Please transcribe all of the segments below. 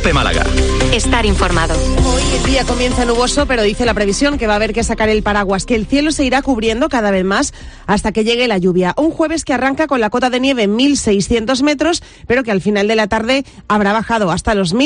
COPE Málaga. Estar informado. Hoy el día comienza nuboso, pero dice la previsión que va a haber que sacar el paraguas, que el cielo se irá cubriendo cada vez más hasta que llegue la lluvia. Un jueves que arranca con la cota de nieve en 1.600 metros, pero que al final de la tarde habrá bajado hasta los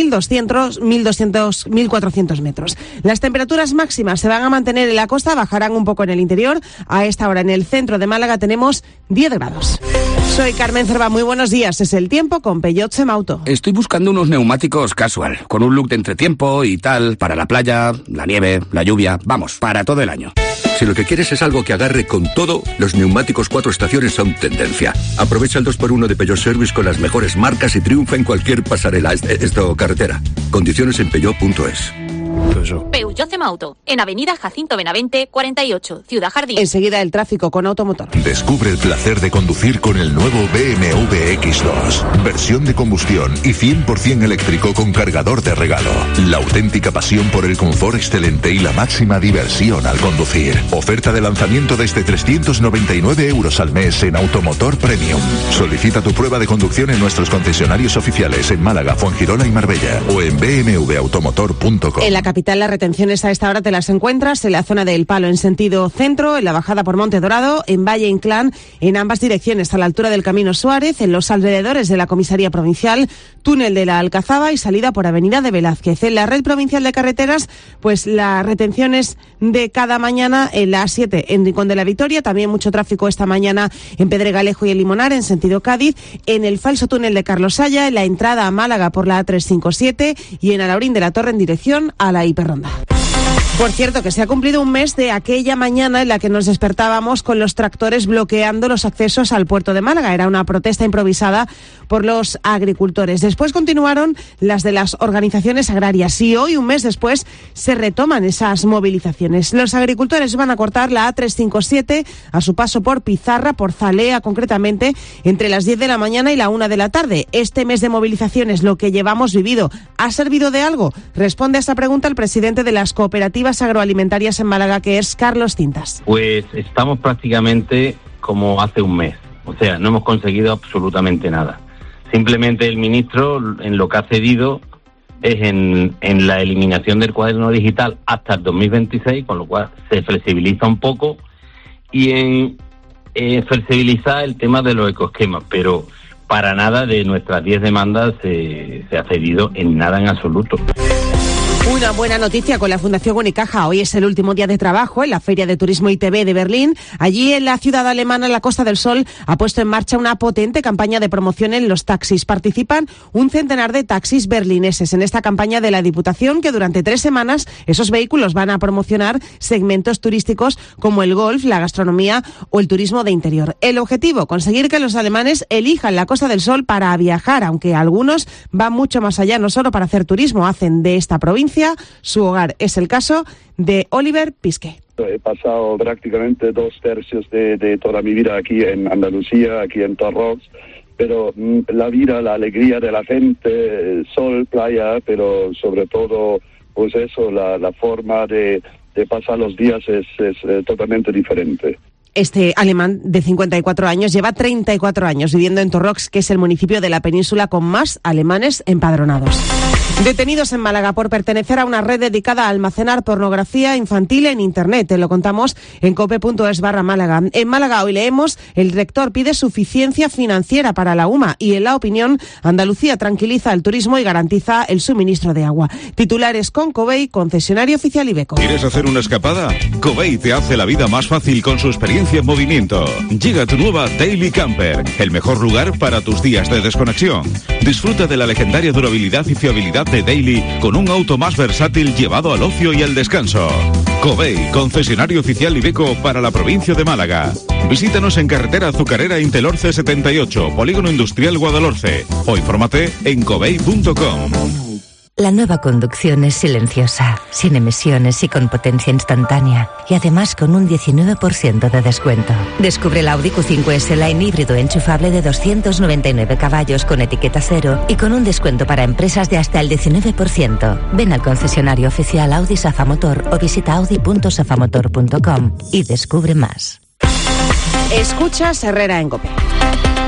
1.400 metros. Las temperaturas máximas se van a mantener en la costa, bajarán un poco en el interior. A esta hora en el centro de Málaga tenemos 10 grados. Soy Carmen Cerva, muy buenos días. Es el tiempo con Peugeot Semauto. Estoy buscando unos neumáticos casual, con un look de entretiempo y tal, para la playa, la nieve, la lluvia, vamos, para todo el año. Si lo que quieres es algo que agarre con todo, los neumáticos 4 estaciones son tendencia. Aprovecha el 2x1 de Peugeot Service con las mejores marcas y triunfa en cualquier pasarela, carretera. Condiciones en peugeot.es. Peugeot Semauto, en Avenida Jacinto Benavente, 48, Ciudad Jardín. Enseguida el tráfico con Automotor. Descubre el placer de conducir con el nuevo BMW X2. Versión de combustión y 100% eléctrico con cargador de regalo. La auténtica pasión por el confort excelente y la máxima diversión al conducir. Oferta de lanzamiento desde 399 euros al mes en Automotor Premium. Solicita tu prueba de conducción en nuestros concesionarios oficiales en Málaga, Fuengirola y Marbella o en bmwautomotor.com. En la capital las retenciones a esta hora te las encuentras en la zona del Palo en sentido centro, en la bajada por Monte Dorado, en Valle Inclán, en ambas direcciones a la altura del Camino Suárez, en los alrededores de la Comisaría Provincial, túnel de la Alcazaba y salida por Avenida de Velázquez. En la red provincial de carreteras, pues las retenciones de cada mañana en la A7 en Rincón de la Victoria, también mucho tráfico esta mañana en Pedregalejo y el Limonar en sentido Cádiz, en el falso túnel de Carlos Saya, en la entrada a Málaga por la A357 y en Alaurín de la Torre en dirección a la Hiperronda. Por cierto, que se ha cumplido un mes de aquella mañana en la que nos despertábamos con los tractores bloqueando los accesos al puerto de Málaga. Era una protesta improvisada por los agricultores. Después continuaron las de las organizaciones agrarias y hoy, un mes después, se retoman esas movilizaciones. Los agricultores van a cortar la A357 a su paso por Pizarra, por Zalea concretamente, entre las 10 de la mañana y la 1 de la tarde. Este mes de movilizaciones, lo que llevamos vivido, ¿ha servido de algo? Responde a esa pregunta el presidente de las cooperativas agroalimentarias en Málaga, que es Carlos Cintas. Pues estamos prácticamente como hace un mes, o sea, no hemos conseguido absolutamente nada. Simplemente el ministro en lo que ha cedido es en la eliminación del cuaderno digital hasta el 2026, con lo cual se flexibiliza un poco, y en flexibilizar el tema de los ecoesquemas, pero para nada de nuestras 10 demandas se ha cedido en nada en absoluto. Una buena noticia con la Fundación Unicaja. Hoy es el último día de trabajo en la Feria de Turismo ITB de Berlín. Allí en la ciudad alemana, la Costa del Sol, ha puesto en marcha una potente campaña de promoción en los taxis. Participan un centenar de taxis berlineses en esta campaña de la Diputación, que durante 3 semanas esos vehículos van a promocionar segmentos turísticos como el golf, la gastronomía o el turismo de interior. El objetivo, conseguir que los alemanes elijan la Costa del Sol para viajar, aunque algunos van mucho más allá, no solo para hacer turismo, hacen de esta provincia su hogar. Es el caso de Oliver Pisque. He pasado prácticamente 2/3 de toda mi vida aquí en Andalucía, aquí en Torrox, pero la vida, la alegría de la gente, sol, playa, pero sobre todo, pues eso, la forma de pasar los días es totalmente diferente. Este alemán de 54 años lleva 34 años viviendo en Torrox, que es el municipio de la península con más alemanes empadronados. Detenidos en Málaga por pertenecer a una red dedicada a almacenar pornografía infantil en Internet. Te lo contamos en cope.es/Málaga. En Málaga hoy leemos: el rector pide suficiencia financiera para la UMA, y en La Opinión, Andalucía tranquiliza el turismo y garantiza el suministro de agua. Titulares con Covey, concesionario oficial Iveco. ¿Quieres hacer una escapada? Covey te hace la vida más fácil con su experiencia en movimiento. Llega tu nueva Daily Camper, el mejor lugar para tus días de desconexión. Disfruta de la legendaria durabilidad y fiabilidad de Daily con un auto más versátil llevado al ocio y al descanso. Covey, concesionario oficial Iveco para la provincia de Málaga. Visítanos en carretera Azucarera Intelorce 78, Polígono Industrial Guadalhorce, o infórmate en covey.com. La nueva conducción es silenciosa, sin emisiones y con potencia instantánea. Y además con un 19% de descuento. Descubre el Audi Q5 Line híbrido enchufable de 299 caballos con etiqueta cero y con un descuento para empresas de hasta el 19%. Ven al concesionario oficial Audi Safa Motor o visita audi.safamotor.com y descubre más. Escuchas Herrera en COPE.